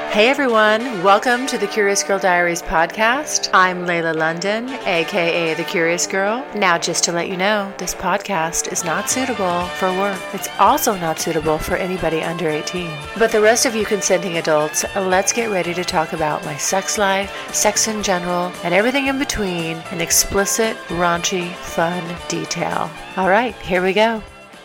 Hey everyone, welcome to the Curious Girl Diaries podcast. I'm Layla London, aka The Curious Girl. Now, just to let you know, this podcast is not suitable for work. It's also not suitable for anybody under 18. But the rest of you consenting adults, let's get ready to talk about my sex life, sex in general, and everything in between in explicit, raunchy, fun detail. All right, here we go.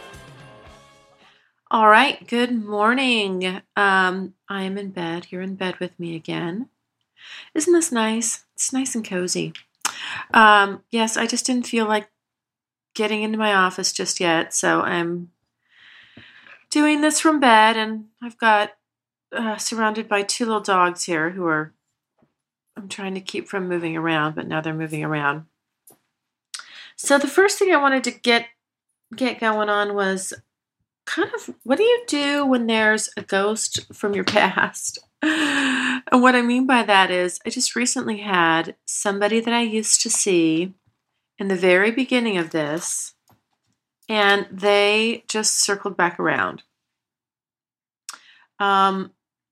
All right, good morning. I am in bed. You're in bed with me again. Isn't this nice? It's nice and cozy. Yes, I just didn't feel like getting into my office just yet, so I'm doing this from bed, and I've got surrounded by two little dogs here who I'm trying to keep from moving around, but now they're moving around. So the first thing I wanted to get going on was kind of, what do you do when there's a ghost from your past? And what I mean by that is, I just recently had somebody that I used to see in the very beginning of this, and they just circled back around. And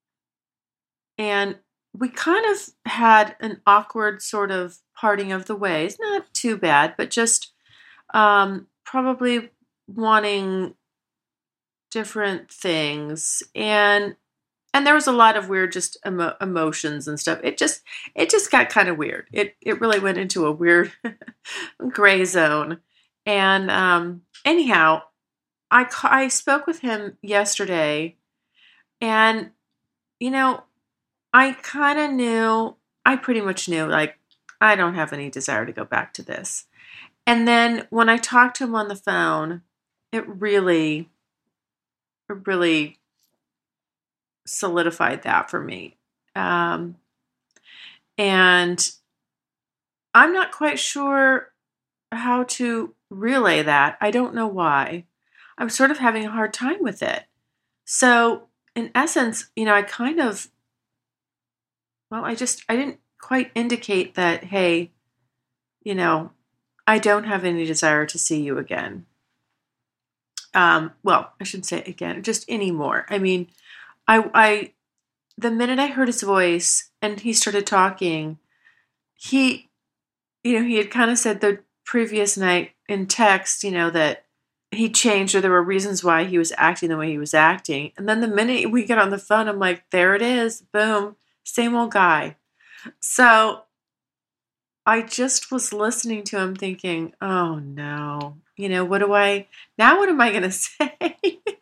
we kind of had an awkward sort of parting of the ways. Not too bad, but just probably wanting different things, and there was a lot of weird just emotions and stuff. It just got kind of weird. It really went into a weird gray zone. And anyhow, I spoke with him yesterday, and I pretty much knew, like, I don't have any desire to go back to this. And then when I talked to him on the phone, it really solidified that for me. And I'm not quite sure how to relay that. I don't know why. I'm sort of having a hard time with it. So in essence, I didn't quite indicate that, hey, I don't have any desire to see you again. Well, I shouldn't say again, just anymore. I mean, the minute I heard his voice and he started talking, he had kind of said the previous night in text, that he changed, or there were reasons why he was acting the way he was acting. And then the minute we get on the phone, I'm like, there it is. Boom. Same old guy. So I just was listening to him thinking, oh no, what am I going to say?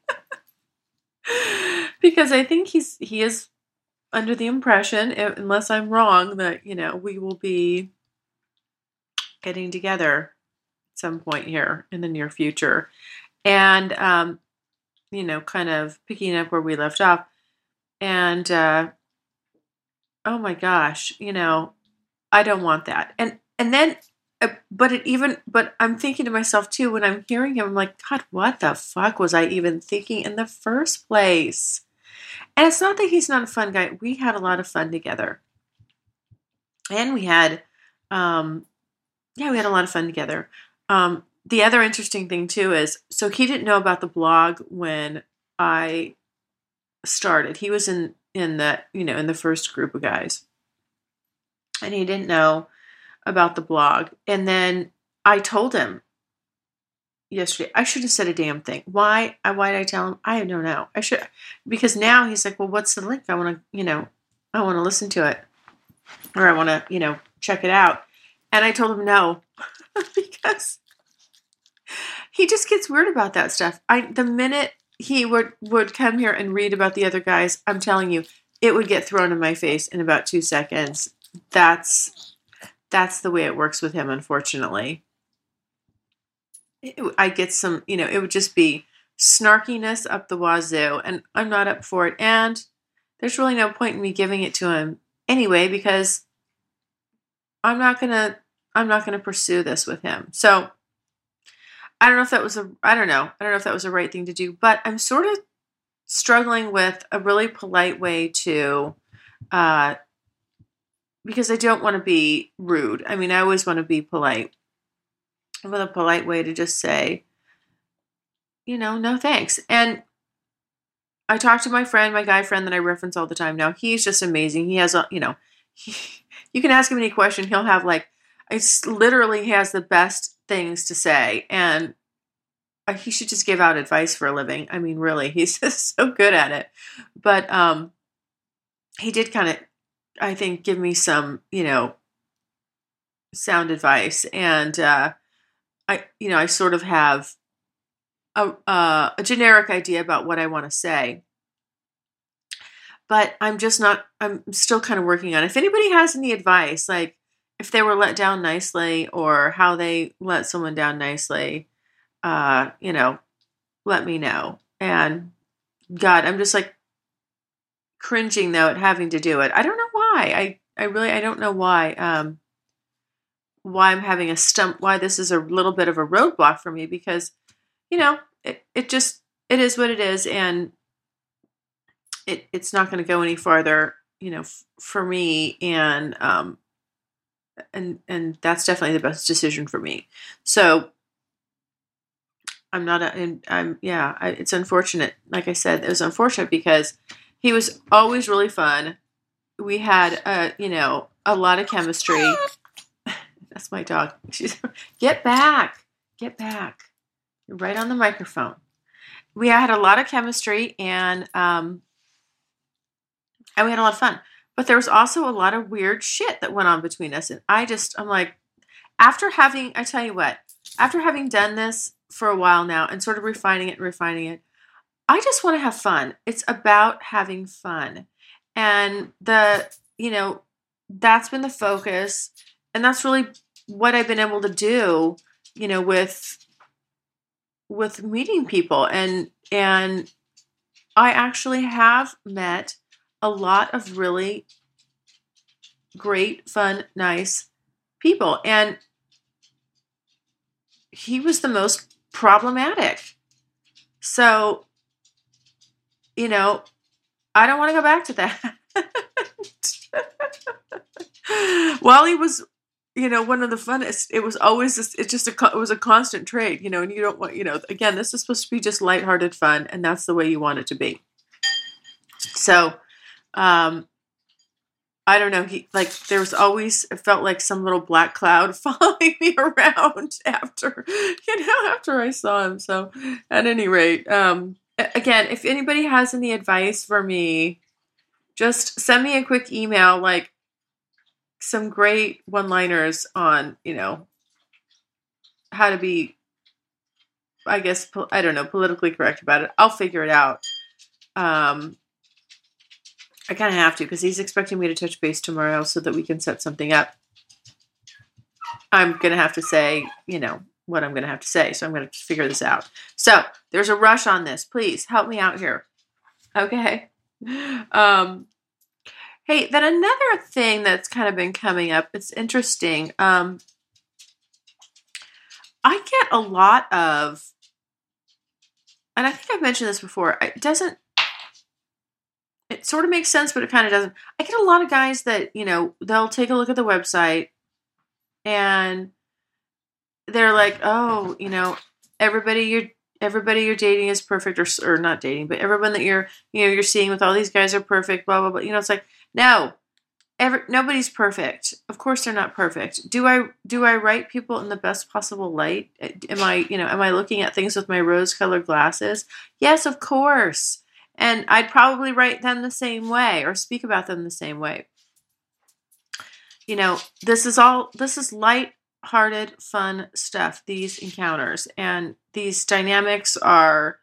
Because I think he is under the impression, unless I'm wrong, that, we will be getting together at some point here in the near future. And, kind of picking up where we left off. And, oh my gosh, I don't want that. And then, but I'm thinking to myself too, when I'm hearing him, I'm like, God, what the fuck was I even thinking in the first place? And it's not that he's not a fun guy. We had a lot of fun together. And we had a lot of fun together. The other interesting thing too is, so he didn't know about the blog when I started. He was in the, in the first group of guys. And he didn't know about the blog. And then I told him yesterday, I should have said a damn thing. Why did I tell him? I don't know. I should, because now he's like, well, what's the link? I want to listen to it, or I want to, check it out. And I told him no, because he just gets weird about that stuff. The minute he would come here and read about the other guys, I'm telling you, it would get thrown in my face in about 2 seconds. That's the way it works with him, unfortunately. I get some, it would just be snarkiness up the wazoo, and I'm not up for it. And there's really no point in me giving it to him anyway, because I'm not gonna pursue this with him. So I don't know if that was I don't know if that was the right thing to do, but I'm sort of struggling with a really polite way to, because I don't want to be rude. I mean, I always want to be polite. With a polite way to just say, no thanks. And I talk to my friend, my guy friend that I reference all the time now. He's just amazing. He has you can ask him any question. He'll have it's literally he has the best things to say. And he should just give out advice for a living. I mean, really, he's just so good at it. But he did kind of, I think, give me some, sound advice. And I sort of have a generic idea about what I want to say. But I'm still kind of working on it. If anybody has any advice, like if they were let down nicely or how they let someone down nicely, let me know. And God, I'm just cringing though at having to do it. I don't know why. I don't know why. Why I'm having why this is a little bit of a roadblock for me, because, it is what it is. And it's not going to go any farther, for me. And that's definitely the best decision for me. So it's unfortunate. Like I said, it was unfortunate because he was always really fun. We had, a lot of chemistry. That's my dog. Get back. You're right on the microphone. We had a lot of chemistry and we had a lot of fun. But there was also a lot of weird shit that went on between us. And I'm like, after having done this for a while now and sort of refining it, I just want to have fun. It's about having fun. And that's been the focus. And that's really what I've been able to do, with meeting people. And I actually have met a lot of really great, fun, nice people. And he was the most problematic. So, I don't want to go back to that. While he was, one of the funnest, it was always it was a constant trade, and you don't want, again, this is supposed to be just lighthearted fun, and that's the way you want it to be. So, I don't know. There was always, it felt like some little black cloud following me around after I saw him. So at any rate, again, if anybody has any advice for me, just send me a quick email, some great one-liners on, how to be, I guess, I don't know, politically correct about it. I'll figure it out. I kind of have to, because he's expecting me to touch base tomorrow so that we can set something up. I'm going to have to say, what I'm going to have to say. So I'm going to figure this out. So there's a rush on this. Please help me out here. Okay. Hey, then another thing that's kind of been coming up, it's interesting. I get a lot of, and I think I've mentioned this before, it sort of makes sense, but it kind of doesn't. I get a lot of guys that, they'll take a look at the website and they're like, oh, everybody you're dating is perfect, or not dating, but everyone that you're seeing with all these guys are perfect, blah, blah, blah. It's like, no, nobody's perfect. Of course they're not perfect. Do I write people in the best possible light? Am I looking at things with my rose-colored glasses? Yes, of course. And I'd probably write them the same way or speak about them the same way. This is light-hearted, fun stuff, these encounters. And these dynamics are,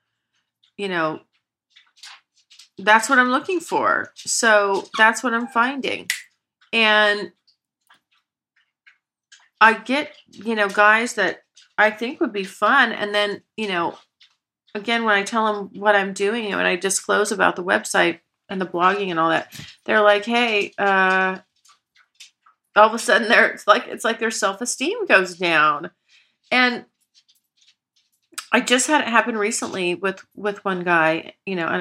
that's what I'm looking for. So that's what I'm finding. And I get, guys that I think would be fun. And then, again, when I tell them what I'm doing and when I disclose about the website and the blogging and all that, they're like, hey, all of a sudden it's like their self-esteem goes down. And I just had it happen recently with one guy,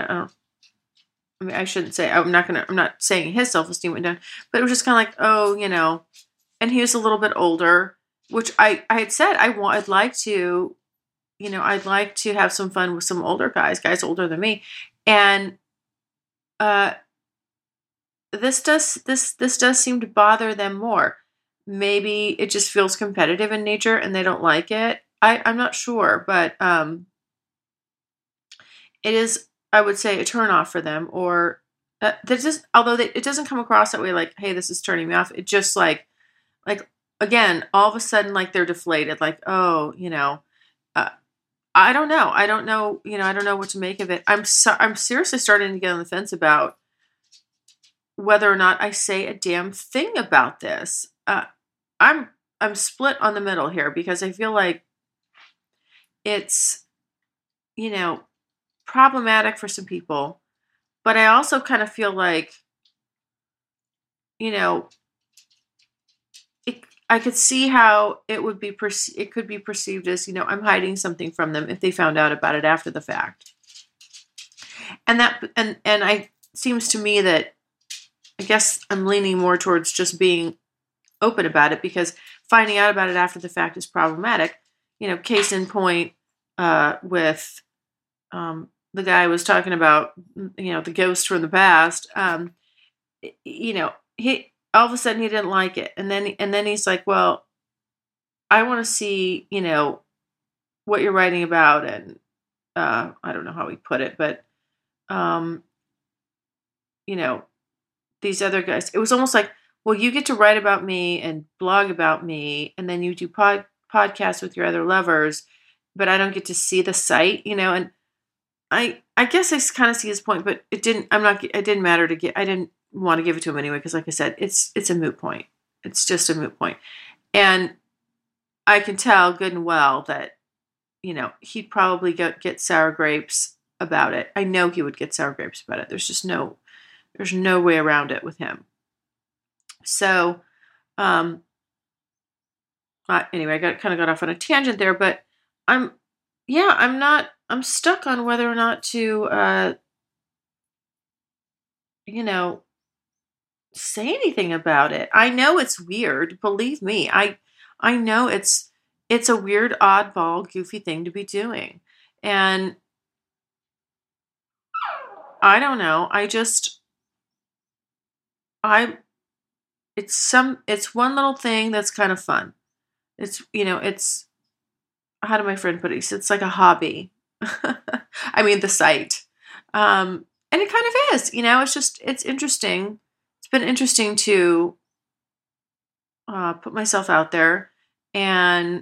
I shouldn't say, I'm not saying his self-esteem went down, but it was just kind of like, oh, and he was a little bit older, which I had said, I'd like to have some fun with some older guys older than me. And uh, this does seem to bother them more. Maybe it just feels competitive in nature and they don't like it. I'm not sure, but it is, I would say, a turnoff for them. Or that just, although it doesn't come across that way, like, hey, this is turning me off. It just like again, all of a sudden, like they're deflated, like, oh, uh, I don't know, I don't know what to make of it. I'm seriously starting to get on the fence about whether or not I say a damn thing about this. I'm I'm split on the middle here because I feel like it's, you know, problematic for some people, but I also kind of feel like, you know, I could see how it could be perceived as, I'm hiding something from them if they found out about it after the fact. And I seems to me that I guess I'm leaning more towards just being open about it, because finding out about it after the fact is problematic. Case in point, with the guy I was talking about, the ghost from the past. He all of a sudden he didn't like it, and then he's like, "Well, I want to see, what you're writing about," and I don't know how he put it, but um, you know, these other guys. It was almost like, well, you get to write about me and blog about me, and then you do podcasts with your other lovers, but I don't get to see the site, And I guess I kind of see his point, but it didn't. It didn't matter to get. I didn't want to give it to him anyway because, like I said, it's a moot point. It's just a moot point, and I can tell good and well that he'd probably get sour grapes about it. I know he would get sour grapes about it. There's no way around it with him. So, anyway, I got off on a tangent there, but I'm stuck on whether or not to, say anything about it. I know it's weird. Believe me, I know it's a weird, oddball, goofy thing to be doing, and I don't know. It's one little thing that's kind of fun. It's how did my friend put it? He said it's like a hobby. I mean, the site. And it kind of is, it's interesting. It's been interesting to put myself out there and,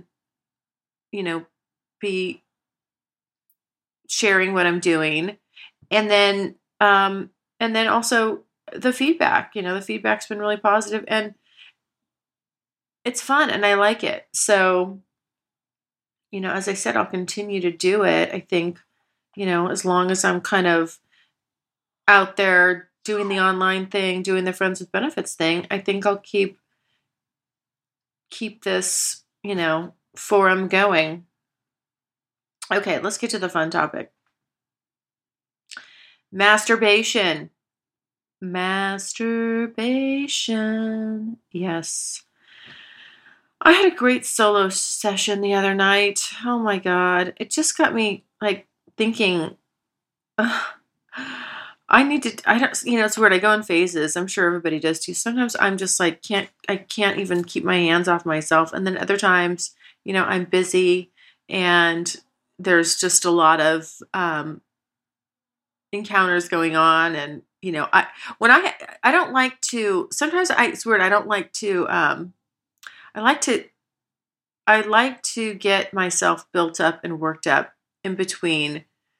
be sharing what I'm doing. And then also the feedback, the feedback's been really positive and it's fun and I like it. So, as I said, I'll continue to do it. I think, as long as I'm kind of out there doing the online thing, doing the friends with benefits thing, I think I'll keep this, forum going. Okay, let's get to the fun topic. Masturbation. Yes. I had a great solo session the other night. Oh my God. It just got me thinking, I don't, it's weird. I go in phases. I'm sure everybody does too. Sometimes I'm just I can't even keep my hands off myself. And then other times, I'm busy and there's just a lot of, encounters going on. And, I don't like to, sometimes it's weird. I don't like to, I like to get myself built up and worked up in between,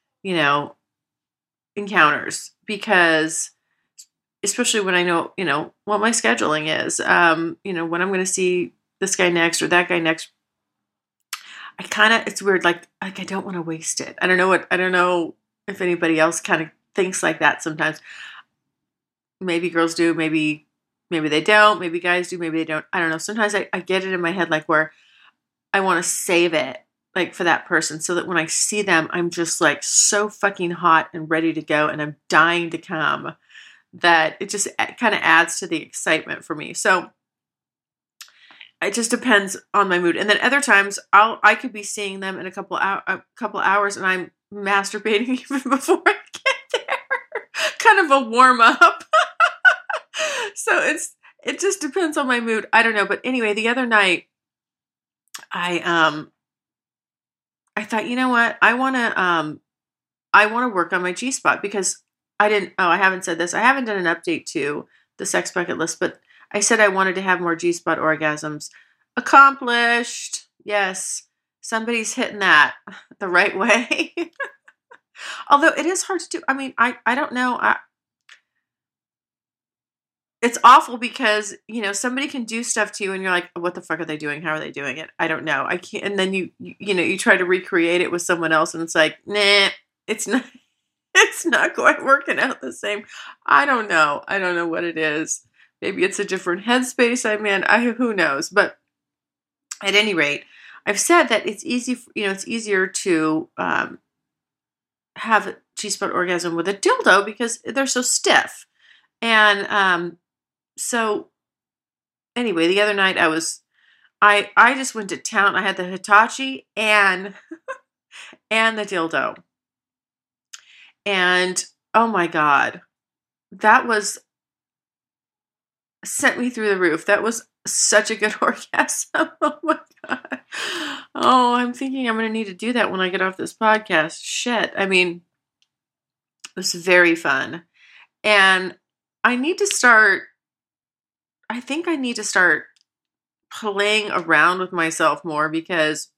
encounters, because especially when I know, what my scheduling is, when I'm going to see this guy next or that guy next, it's weird. I don't want to waste it. I don't know if anybody else kind of thinks like that sometimes. Maybe girls do, maybe they don't, maybe guys do, maybe they don't. I don't know. Sometimes I get it in my head, where I want to save it, for that person, so that when I see them, I'm just so fucking hot and ready to go, and I'm dying to come, that it just kind of adds to the excitement for me. So it just depends on my mood. And then other times I could be seeing them in a couple hours, and I'm masturbating even before I get there. kind of a warm up. So it just depends on my mood. I don't know. But anyway, the other night I thought, you know what? I want to work on my G-spot because I haven't said this. I haven't done an update to the sex bucket list, but I said I wanted to have more G-spot orgasms. Accomplished. Yes. Somebody's hitting that the right way. Although it is hard to do. I mean, I don't know. It's awful because, somebody can do stuff to you and you're like, what the fuck are they doing? How are they doing it? I don't know. I can't. And then you try to recreate it with someone else and it's like, nah, it's not, it's not quite working out the same. I don't know. I don't know what it is. Maybe it's a different headspace I'm in. Who knows? But at any rate, I've said that it's easy, it's easier to have a G-spot orgasm with a dildo because they're so stiff. And so anyway, the other night I just went to town. I had the Hitachi and the dildo. And oh my God, that sent me through the roof. That was such a good orgasm. Oh my God. Oh, I'm thinking I'm going to need to do that when I get off this podcast. Shit. I mean, it was very fun. And I think I need to start playing around with myself more because,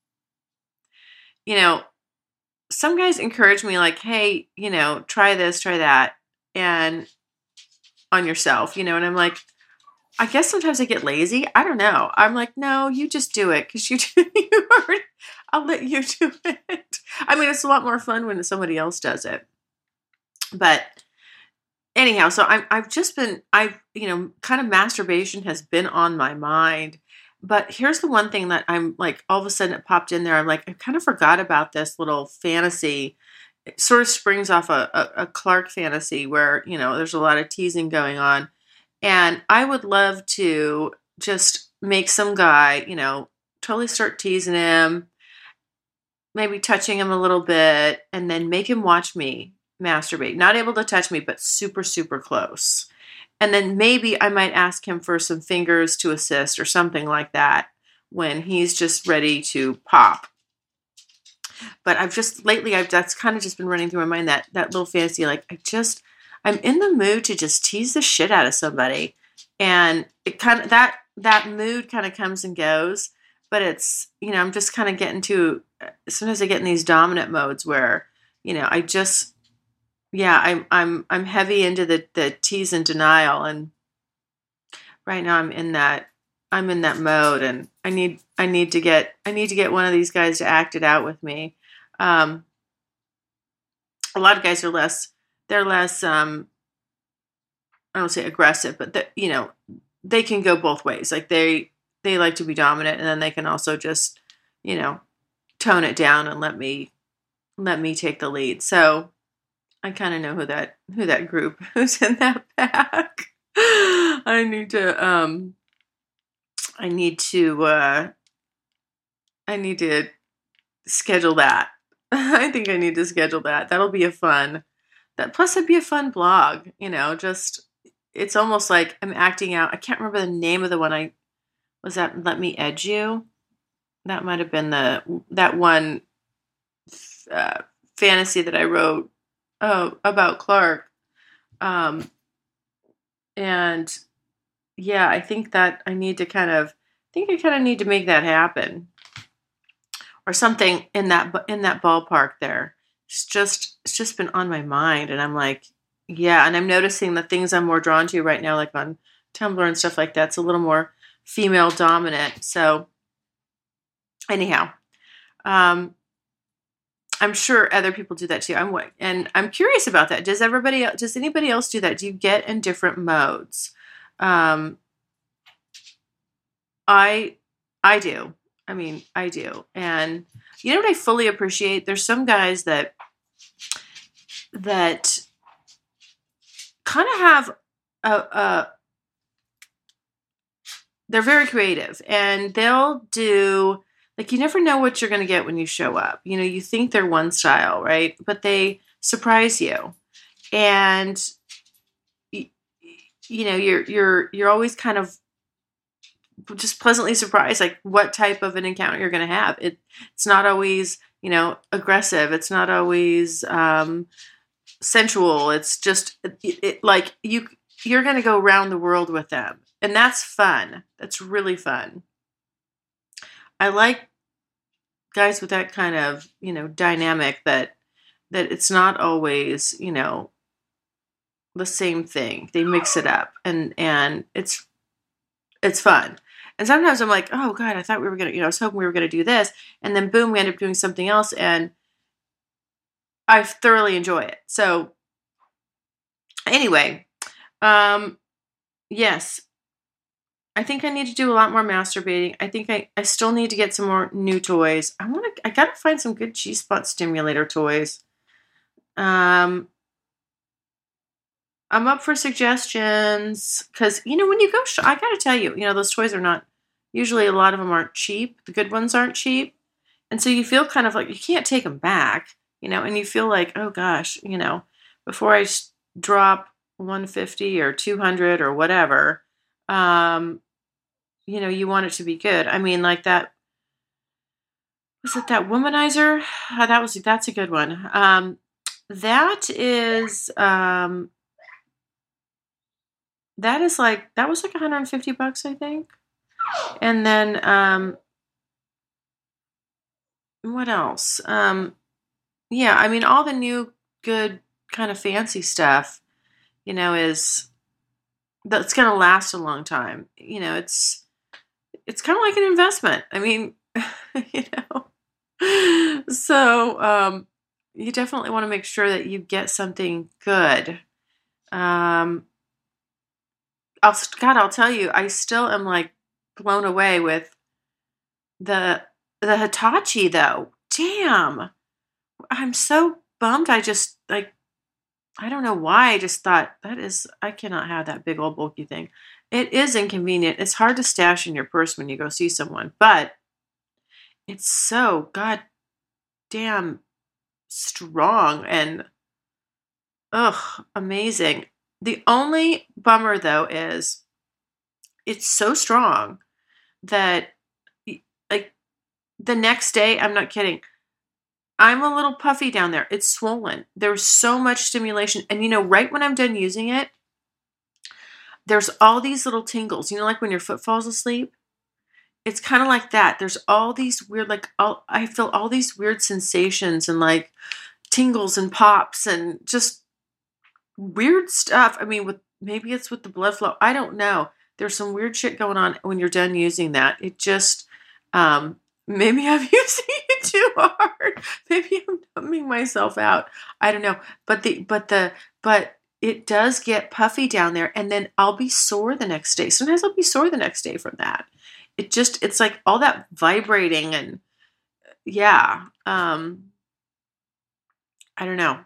some guys encourage me like, hey, try this, try that, and on yourself, and I'm like, I guess sometimes I get lazy. I don't know. I'm like, no, you just do it because I'll let you do it. I mean, it's a lot more fun when somebody else does it. But anyhow, so kind of masturbation has been on my mind. But here's the one thing that I'm like, all of a sudden it popped in there. I'm like, I kind of forgot about this little fantasy. It sort of springs off a Clark fantasy where, there's a lot of teasing going on. And I would love to just make some guy, totally start teasing him, maybe touching him a little bit, and then make him watch me masturbate. Not able to touch me, but super, super close. And then maybe I might ask him for some fingers to assist or something like that when he's just ready to pop. But that's kind of just been running through my mind, that little fantasy, like I'm in the mood to just tease the shit out of somebody. And it kind of, that mood kind of comes and goes, but it's, I'm just kind of sometimes I get in these dominant modes where, I'm heavy into the tease and denial. And right now I'm in that mode and I need to get one of these guys to act it out with me. A lot of guys are less, I don't say aggressive, but they can go both ways. Like they like to be dominant and then they can also just, tone it down and let me take the lead. So I kind of know who that group who's in that pack. I need to schedule that. I think I need to schedule that. That'll be plus it'd be a fun blog, just, it's almost like I'm acting out. I can't remember the name of the one was that Let Me Edge You? That might have been that one fantasy that I wrote about Clark. And yeah, I think that I need to kind of need to make that happen or something in that ballpark there. It's just been on my mind and I'm like, yeah. And I'm noticing the things I'm more drawn to right now, like on Tumblr and stuff like that. It's a little more female dominant. So anyhow, I'm sure other people do that too. I'm curious about that. Does anybody else do that? Do you get in different modes? I do. I mean, I do. And you know what I fully appreciate? There's some guys that kind of have they're very creative and they'll do, like, you never know what you're going to get when you show up. You think they're one style, right? But they surprise you. And you're always kind of just pleasantly surprised, like what type of an encounter you're going to have. It's not always, aggressive. It's not always sensual. It's just like you're going to go around the world with them, and that's fun. That's really fun. I like guys with that kind of dynamic that it's not always the same thing. They mix it up, and it's fun. And sometimes I'm like, oh God, I thought we were gonna, I was hoping we were gonna do this, and then boom, we end up doing something else, and I thoroughly enjoy it. So anyway, yes, I think I need to do a lot more masturbating. I think I still need to get some more new toys. I gotta find some good G-spot stimulator toys. I'm up for suggestions because, when you go, I gotta tell you, those toys are not, usually a lot of them aren't cheap. The good ones aren't cheap. And so you feel kind of like you can't take them back, and you feel like, oh gosh, before I drop 150 or 200 or whatever, you want it to be good. I mean, like that, was it that womanizer? That's a good one. That was like $150, I think. And then, what else? Yeah, I mean, all the new good kind of fancy stuff, that's going to last a long time. It's kind of like an investment. I mean, so, you definitely want to make sure that you get something good. I'll tell you, I still am like blown away with the Hitachi though. Damn. I'm so bummed. I just I don't know why. I just thought I cannot have that big old bulky thing. It is inconvenient. It's hard to stash in your purse when you go see someone, but it's so goddamn strong and amazing. The only bummer though is it's so strong that like the next day, I'm not kidding, I'm a little puffy down there. It's swollen. There's so much stimulation. And right when I'm done using it, there's all these little tingles. Like when your foot falls asleep? It's kind of like that. There's all these weird, I feel all these weird sensations and like tingles and pops and just weird stuff. I mean, maybe it's with the blood flow. I don't know. There's some weird shit going on when you're done using that. It just, maybe I'm using it too hard. Maybe I'm numbing myself out. I don't know. But it does get puffy down there, and then I'll be sore the next day. Sometimes I'll be sore the next day from that. It's like all that vibrating and yeah. I don't know.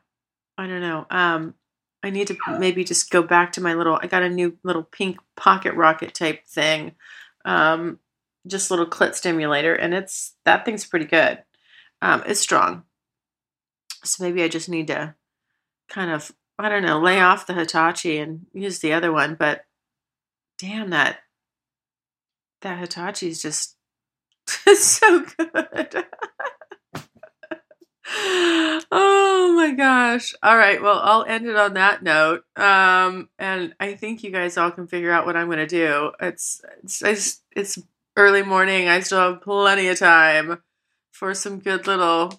I need to maybe just go back to I got a new little pink pocket rocket type thing. Just little clit stimulator, and that thing's pretty good. It's strong. So maybe I just need to kind of, I don't know, lay off the Hitachi and use the other one, but damn, that Hitachi is just so good. Oh my gosh. All right. Well, I'll end it on that note. And I think you guys all can figure out what I'm going to do. It's early morning. I still have plenty of time for some good little,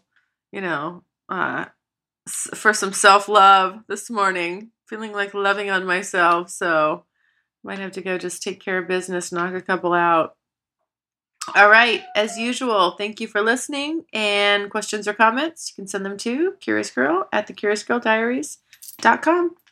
for some self-love this morning. Feeling like loving on myself. So might have to go just take care of business, knock a couple out. All right. As usual, thank you for listening. And questions or comments, you can send them to CuriousGirl@thecuriousGirlDiaries.com.